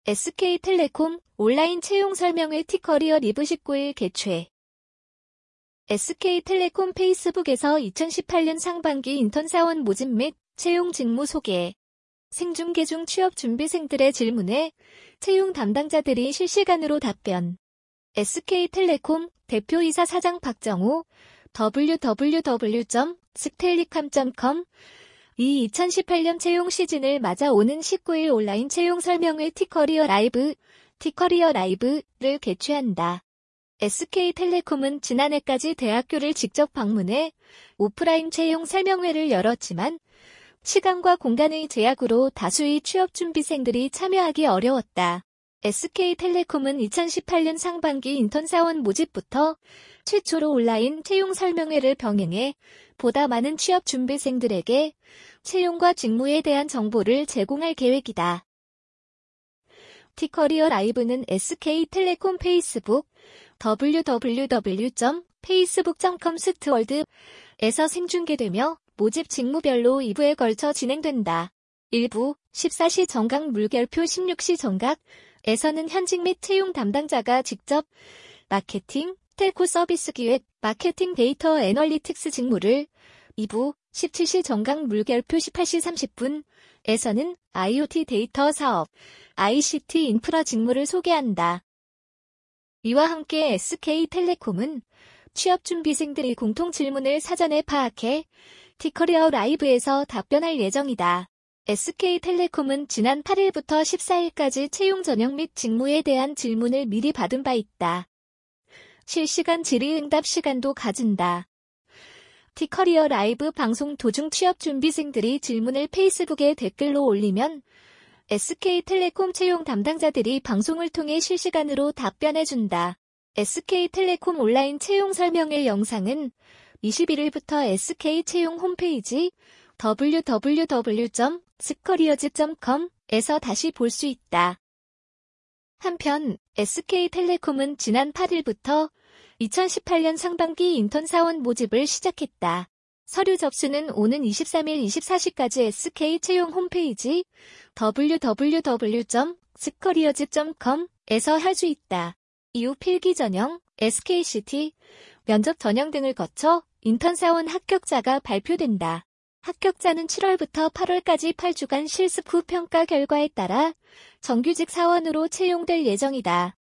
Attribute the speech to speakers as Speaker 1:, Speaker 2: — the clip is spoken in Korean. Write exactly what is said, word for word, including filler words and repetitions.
Speaker 1: 에스케이텔레콤 온라인 채용 설명회 티커리어 리브 십구 일 개최. 에스케이텔레콤 페이스북에서 이천십팔 년 상반기 인턴 사원 모집 및 채용 직무 소개. 생중계 중 취업 준비생들의 질문에 채용 담당자들이 실시간으로 답변. 에스케이텔레콤 대표이사 사장 박정우 더블유 더블유 더블유 점 스텔리캄 점 컴 이 이천십팔 년 채용 시즌을 맞아 오는 십구 일 온라인 채용 설명회 티커리어 라이브, 티커리어 라이브를 개최한다. 에스케이텔레콤은 지난해까지 대학교를 직접 방문해 오프라인 채용 설명회를 열었지만 시간과 공간의 제약으로 다수의 취업준비생들이 참여하기 어려웠다. 에스케이텔레콤은 이천십팔 년 상반기 인턴 사원 모집부터 최초로 온라인 채용 설명회를 병행해 보다 많은 취업준비생들에게 채용과 직무에 대한 정보를 제공할 계획이다. 티커리어 라이브는 에스케이텔레콤 페이스북 더블유 더블유 더블유 점 페이스북 점 컴 스튜어드에서 생중계되며 모집 직무별로 이 부에 걸쳐 진행된다. 일 부 십사 시 정각 물결표 십육 시 정각에서는 현직 및 채용 담당자가 직접 마케팅, 텔코 서비스 기획, 마케팅 데이터 애널리틱스 직무를, 이 부 십칠 시 정각 물결표 십팔 시 삼십 분에서는 아이오티 데이터 사업, 아이씨티 인프라 직무를 소개한다. 이와 함께 에스케이텔레콤은 취업준비생들이 공통 질문을 사전에 파악해 티커리어 라이브에서 답변할 예정이다. 에스케이텔레콤은 지난 팔 일부터 십사 일까지 채용 전형 및 직무에 대한 질문을 미리 받은 바 있다. 실시간 질의응답 시간도 가진다. 티커리어 라이브 방송 도중 취업준비생들이 질문을 페이스북에 댓글로 올리면 에스케이텔레콤 채용 담당자들이 방송을 통해 실시간으로 답변해준다. 에스케이텔레콤 온라인 채용 설명회 영상은 이십일 일부터 에스케이 채용 홈페이지 더블유 더블유 더블유 점 스커리어즈 점 컴에서 다시 볼 수 있다. 한편 에스케이텔레콤은 지난 팔 일부터 이천십팔 년 상반기 인턴 사원 모집을 시작했다. 서류 접수는 오는 이십삼 일 이십사 시까지 에스케이 채용 홈페이지 더블유 더블유 더블유 점 스커리어즈 점 컴에서 할 수 있다. 이후 필기 전형, 에스케이씨티, 면접 전형 등을 거쳐 인턴 사원 합격자가 발표된다. 합격자는 칠 월부터 팔 월까지 팔 주간 실습 후 평가 결과에 따라 정규직 사원으로 채용될 예정이다.